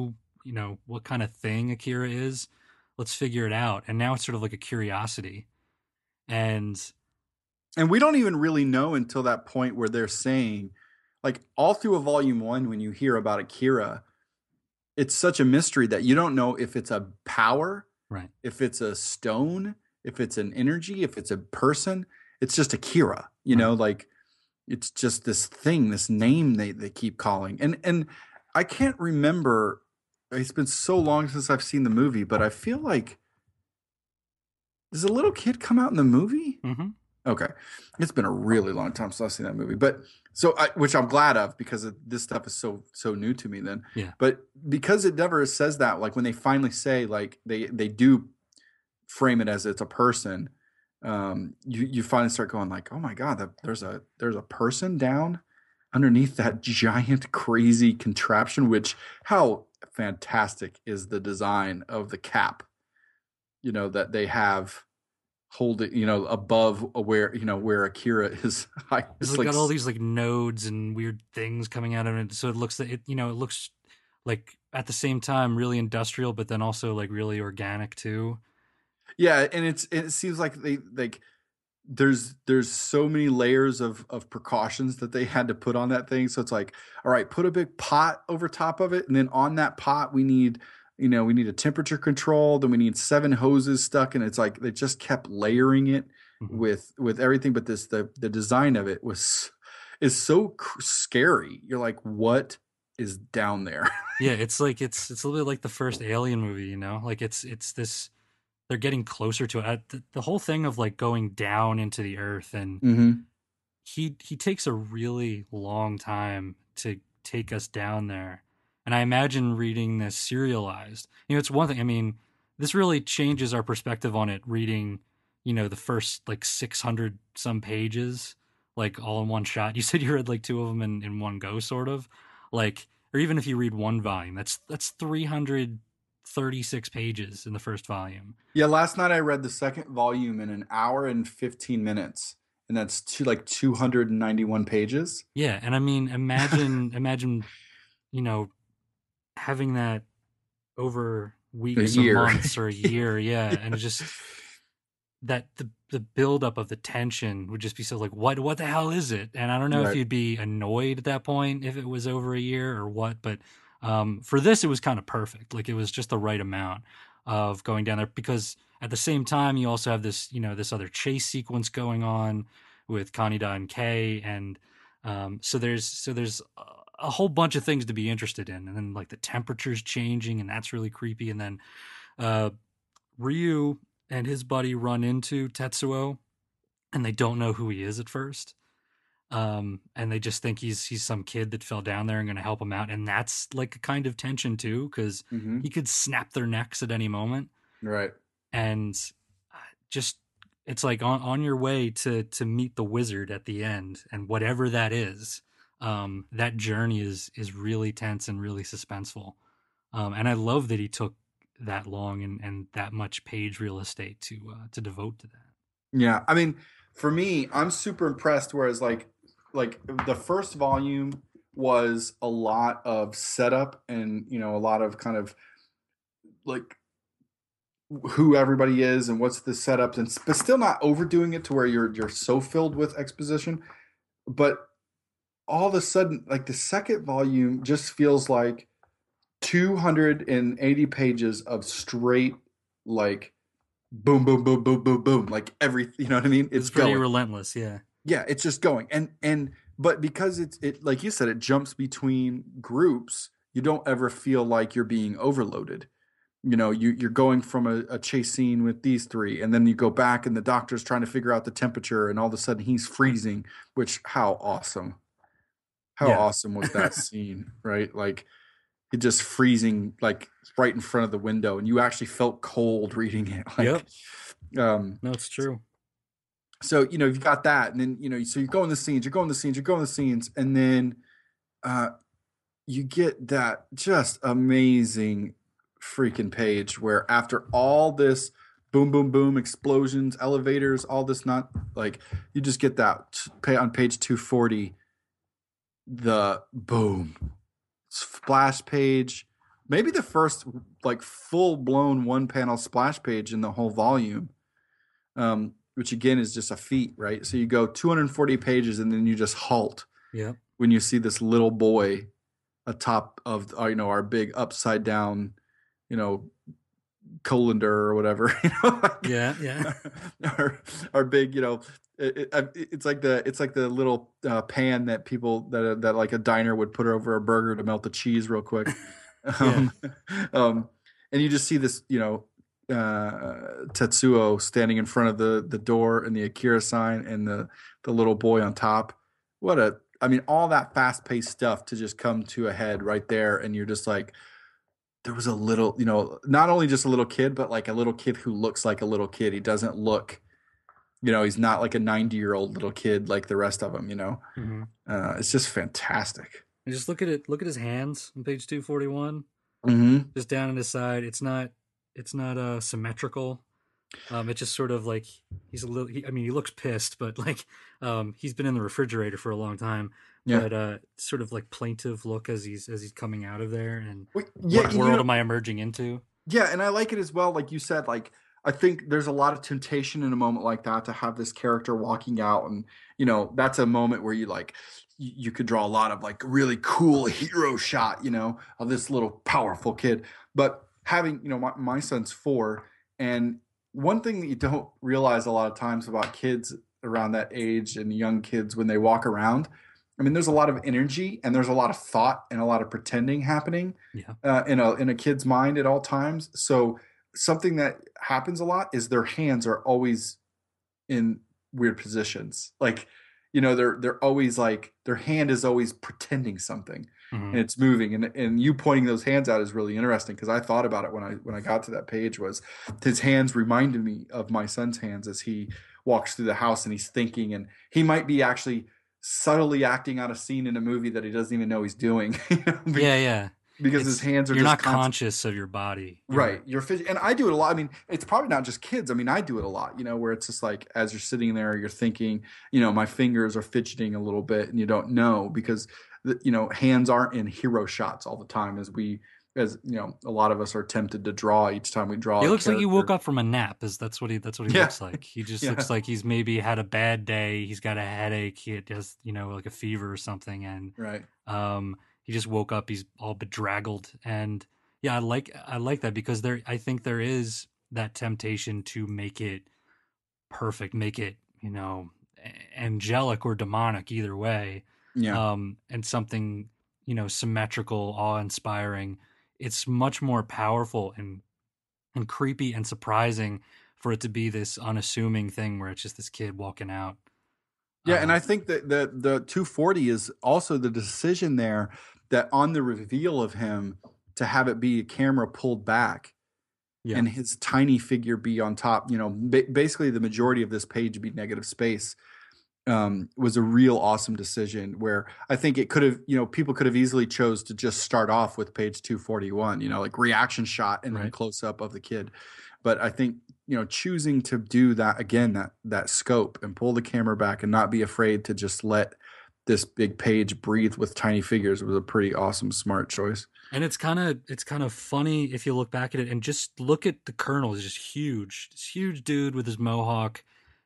kind of thing Akira is. Let's figure it out. And now it's sort of like a curiosity. And we don't even really know until that point where they're saying, like, all through a volume 1, when you hear about Akira, it's such a mystery that you don't know if it's a power, right? If it's a stone, if it's an energy, if it's a person, it's just Akira, you know, like it's just this thing, this name they keep calling. And I can't remember, it's been so long since I've seen the movie, but I feel like, does a little kid come out in the movie? Mm-hmm. Okay. It's been a really long time since I've seen that movie. But which I'm glad of, because this stuff is so new to me then. Yeah. But because it never says that, like when they finally say, like they do frame it as it's a person, you finally start going like, oh my God, there's a person down underneath that giant crazy contraption. Which, how fantastic is the design of the cap, you know, that they have hold it, you know, above where, you know, where Akira is. It's like got all these like nodes and weird things coming out of it, so it looks that it, you know, it looks like at the same time really industrial, but then also like really organic too. Yeah, and it seems like they like there's so many layers of precautions that they had to put on that thing. So it's like, all right, put a big pot over top of it, and then on that pot we need, you know, we need a temperature control, then we need 7 hoses stuck, and it's like they just kept layering it with everything. But the design of it is so scary. You're like, what is down there? Yeah, it's like it's a little bit like the first Alien movie, you know, like it's this, they're getting closer to it. The whole thing of like going down into the earth, and he takes a really long time to take us down there. And I imagine reading this serialized, you know, it's one thing. I mean, this really changes our perspective on it reading, you know, the first like 600 some pages, like all in one shot. You said you read like 2 of them in one go, sort of, like, or even if you read one volume, that's 336 pages in the first volume. Yeah, last night I read the second volume in an hour and 15 minutes, and that's 291 pages. Yeah, and I mean, imagine, you know, having that over weeks or months or a year, yeah, and it just that the buildup of the tension would just be so like, what the hell is it? And I don't know if you'd be annoyed at that point if it was over a year or what, but for this it was kind of perfect. Like it was just the right amount of going down there, because at the same time you also have this, you know, this other chase sequence going on with Kaneda and Kei, and so there's a whole bunch of things to be interested in, and then like the temperature's changing, and that's really creepy. And then Ryu and his buddy run into Tetsuo, and they don't know who he is at first, and they just think he's some kid that fell down there and going to help him out, and that's like a kind of tension too, because he could snap their necks at any moment, right? And just it's like on your way to meet the wizard at the end, and whatever that is. That journey is really tense and really suspenseful. And I love that he took that long and that much page real estate to devote to that. Yeah. I mean, for me, I'm super impressed. Whereas like the first volume was a lot of setup and, you know, a lot of kind of like who everybody is and what's the setups, and but still not overdoing it to where you're so filled with exposition. But all of a sudden, like the second volume just feels like 280 pages of straight, like boom, boom, boom, boom, boom, boom, like every, you know what I mean? It's pretty relentless. Yeah. Yeah. It's just going. But because it, like you said, it jumps between groups, you don't ever feel like you're being overloaded. You know, you're going from a chase scene with these 3, and then you go back and the doctor's trying to figure out the temperature, and all of a sudden he's freezing, which how awesome. How awesome was that scene, right? Like it just freezing, like right in front of the window, and you actually felt cold reading it. Like, no, it's true. So, you know, you've got that, and then, you know, so you're going the scenes, and then you get that just amazing freaking page where after all this boom, boom, boom, explosions, elevators, all this, not like, you just get that on page 240. The boom splash page, maybe the first like full blown 1-panel splash page in the whole volume, which again is just a feat, right? So you go 240 pages and then you just halt when you see this little boy atop of, you know, our big upside down, you know, colander or whatever, Yeah. our big, it's like the little pan that people that like a diner would put over a burger to melt the cheese real quick. Yeah. um, um, and you just see this, Tetsuo standing in front of the door and the Akira sign and the little boy on top. I mean, all that fast paced stuff to just come to a head right there, and you're just like, there was a little, not only just a little kid, but like a little kid who looks like a little kid. He doesn't look, he's not like a 90-year-old little kid like the rest of them. Mm-hmm. It's just fantastic. And just look at it. Look at his hands on page 241. Mm-hmm. Just down on his side. It's not symmetrical. It's just sort of like he's a little. He looks pissed, but like he's been in the refrigerator for a long time. Yeah. But sort of like plaintive look as he's coming out of there, and yeah, what world am I emerging into? Yeah, and I like it as well. Like you said, like I think there's a lot of temptation in a moment like that to have this character walking out, and that's a moment where you could draw a lot of like really cool hero shot, of this little powerful kid. But having, my son's 4, and one thing that you don't realize a lot of times about kids around that age and young kids when they walk around, I mean, there's a lot of energy and there's a lot of thought and a lot of pretending happening in a kid's mind at all times. So something that happens a lot is their hands are always in weird positions. Like, they're always like, their hand is always pretending something and it's moving. And you pointing those hands out is really interesting, because I thought about it when I got to that page. Was his hands reminded me of my son's hands as he walks through the house and he's thinking, and he might be actually subtly acting out a scene in a movie that he doesn't even know he's doing. Because his hands are you're just not conscious of your body, right? And I do it a lot. I mean, it's probably not just kids. I mean, I do it a lot, where it's just like, as you're sitting there, you're thinking, my fingers are fidgeting a little bit and you don't know, because hands aren't in hero shots all the time, as a lot of us are tempted to draw each time we draw. He looks like he woke up from a nap. That's what he looks like. He just looks like he's maybe had a bad day. He's got a headache. He has, like a fever or something. And right. He just woke up. He's all bedraggled. And yeah, I like that, because I think there is that temptation to make it perfect, make it, angelic or demonic, either way. Yeah. And something, symmetrical, awe-inspiring. It's much more powerful and creepy and surprising for it to be this unassuming thing where it's just this kid walking out. Yeah, and I think that the 240 is also the decision there, that on the reveal of him, to have it be a camera pulled back and his tiny figure be on top, basically the majority of this page be negative space, was a real awesome decision, where I think it could have, people could have easily chose to just start off with page 241, like reaction shot and then close up of the kid. But I think, choosing to do that again, that scope, and pull the camera back and not be afraid to just let this big page breathe with tiny figures, was a pretty awesome, smart choice. And it's kind of funny if you look back at it and just look at the Colonel. He's just huge, this huge dude with his mohawk.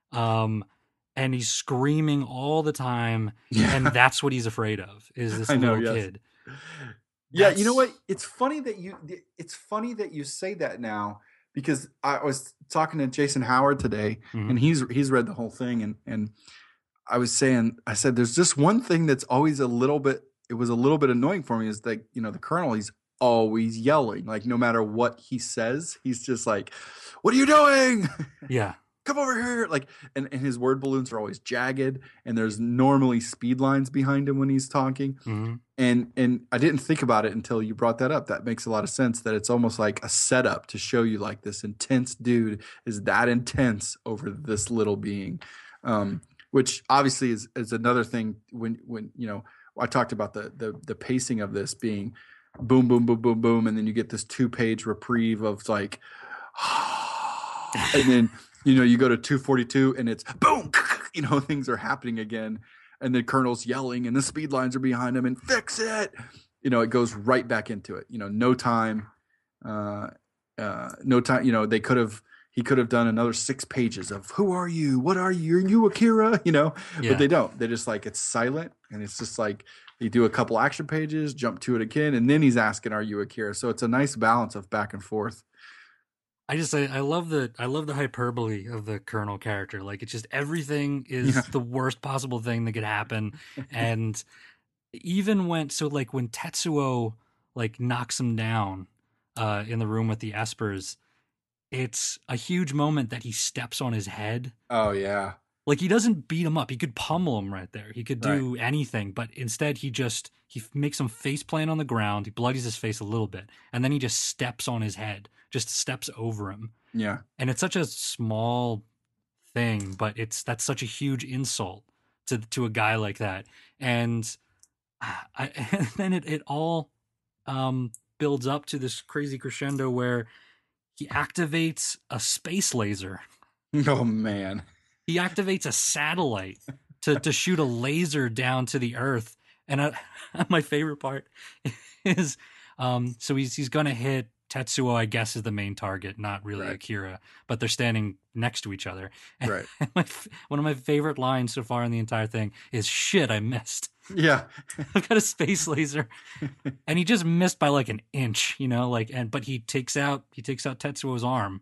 And he's screaming all the time, and that's what he's afraid of, is this little kid. Yeah, you know what? It's funny that you say that now, because I was talking to Jason Howard today, and he's read the whole thing, and I said there's just one thing that's always a little bit annoying for me, is that the Colonel, he's always yelling, like no matter what he says, he's just like, "What are you doing?" Yeah. "Come over here!" Like, and his word balloons are always jagged, and there's normally speed lines behind him when he's talking. And I didn't think about it until you brought that up. That makes a lot of sense, that it's almost like a setup to show you, like, this intense dude is that intense over this little being, which obviously is another thing. When I talked about the pacing of this being boom, boom, boom, boom, boom, and then you get this 2-page reprieve of like, and then you go to 242 and it's boom, things are happening again, and the Colonel's yelling and the speed lines are behind him and fix it. It goes right back into it. No time. No time. He could have done another 6 pages of "Who are you? What are you? Are you Akira?" But they don't. They just, like, it's silent, and it's just like they do a couple action pages, jump to it again, and then he's asking, "Are you Akira?" So it's a nice balance of back and forth. I love the hyperbole of the Colonel character. Like, it's just everything is Yeah. the worst possible thing that could happen. And even when Tetsuo like knocks him down in the room with the espers, it's a huge moment that he steps on his head. Oh yeah. Like, he doesn't beat him up. He could pummel him right there. He could do anything, but instead he makes him face plant on the ground. He bloodies his face a little bit, and then he just steps on his head, just steps over him. Yeah. And it's such a small thing, but that's such a huge insult to a guy like that. And and then it all builds up to this crazy crescendo where he activates a space laser. Oh man. He activates a satellite to shoot a laser down to the Earth. And my favorite part is, so he's going to hit Tetsuo, I guess, is the main target, not really Akira, but they're standing next to each other. And Right. One of my favorite lines so far in the entire thing is, "Shit, I missed. Yeah. I've got a space laser." And he just missed by like an inch, but he takes out Tetsuo's arm.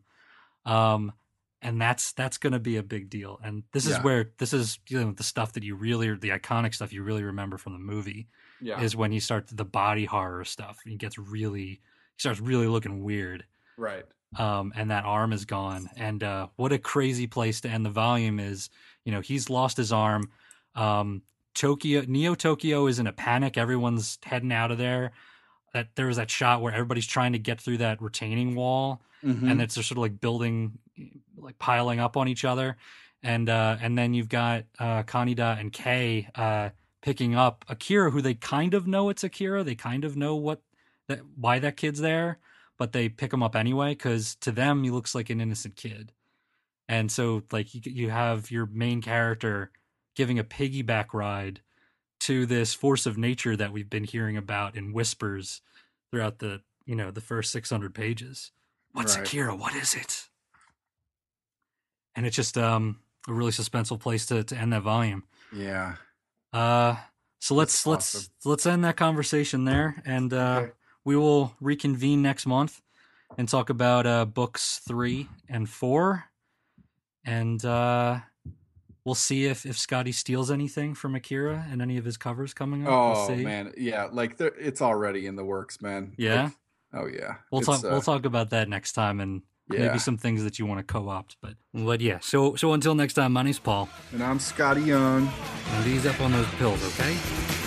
And that's going to be a big deal. And this is the stuff that the iconic stuff you really remember from the movie is when he starts the body horror stuff. He starts really looking weird. Right. And that arm is gone. And what a crazy place to end the volume is, he's lost his arm. Neo Tokyo is in a panic. Everyone's heading out of there. There was that shot where everybody's trying to get through that retaining wall. Mm-hmm. And it's sort of like building, like piling up on each other. And then you've got Kaneda and Kei picking up Akira, who they kind of know it's Akira. They kind of know why that kid's there, but they pick him up anyway because to them he looks like an innocent kid. And so like you have your main character giving a piggyback ride to this force of nature that we've been hearing about in whispers throughout the first 600 pages. What's Akira? What is it? And it's just a really suspenseful place to end that volume. Yeah. So let's end that conversation there, and we will reconvene next month and talk about books 3 and 4, and we'll see if Scotty steals anything from Akira and any of his covers coming up. Oh we'll see. man, yeah, like it's already in the works, man. Yeah. Like, oh yeah. We'll talk about that next time, and maybe some things that you want to co-opt. But yeah. So until next time, my name's Paul, and I'm Scotty Young. and ease up on those pills, okay?